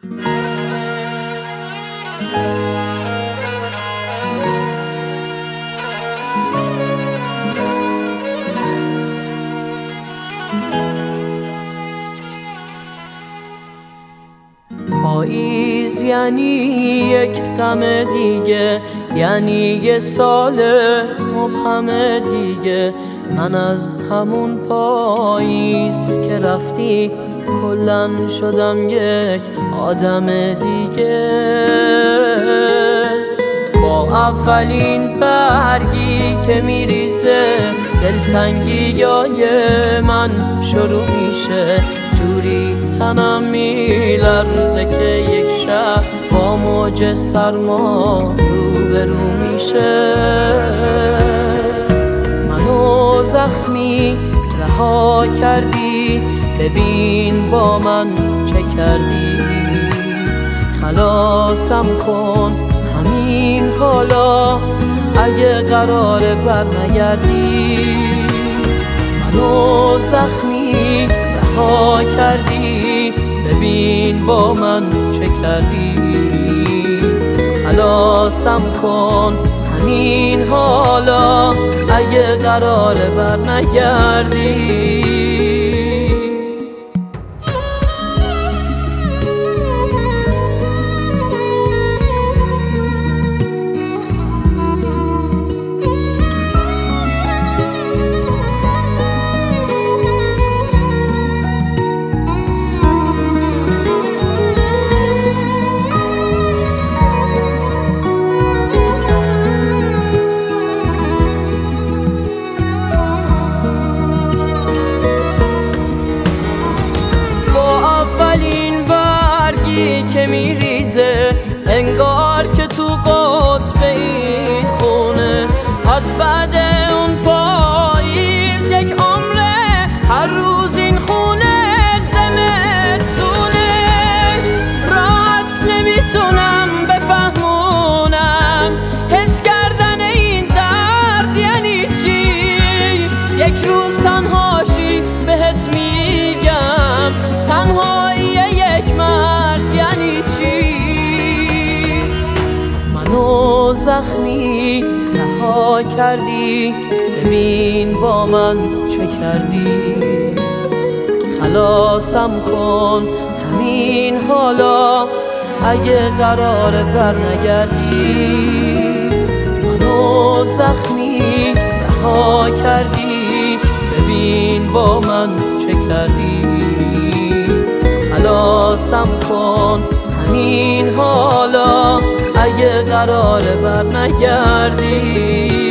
پاییز یعنی یک غم دیگه، یعنی یه سال مبهم دیگه. من از همون پاییز که رفتی کلن شدم یک آدم دیگه. با اولین برگی که میریزه دلتنگیای من شروع میشه. جوری تنم میلرزه که یک شب با موج سرما روبرو میشه. منو زخمی رها کردی، ببین با من چه کردی. خلاصم کن همین حالا اگه قراره برنگردی. منو زخمی رها کردی، ببین با من چه کردی. خلاصم کن همین حالا اگه قراره برنگردی. که میریزه انگار که تو قطب این خونه. از بعد اون پاییز یک عمره، هر روز این خونه زمستونه. راحت نمیتونم بفهمونم حس کردن این درد یعنی چی. یک روز تنهاشی بهت میگم، تنهایی یک مرد یعنی چی. منو زخمی رها کردی، ببین با من چه کردی. خلاصم کن همین حالا اگه قراره برنگردی. منو زخمی رها کردی، ببین با من چه کردی. خلاصم کن همین حالا اگه قراره برنگردی.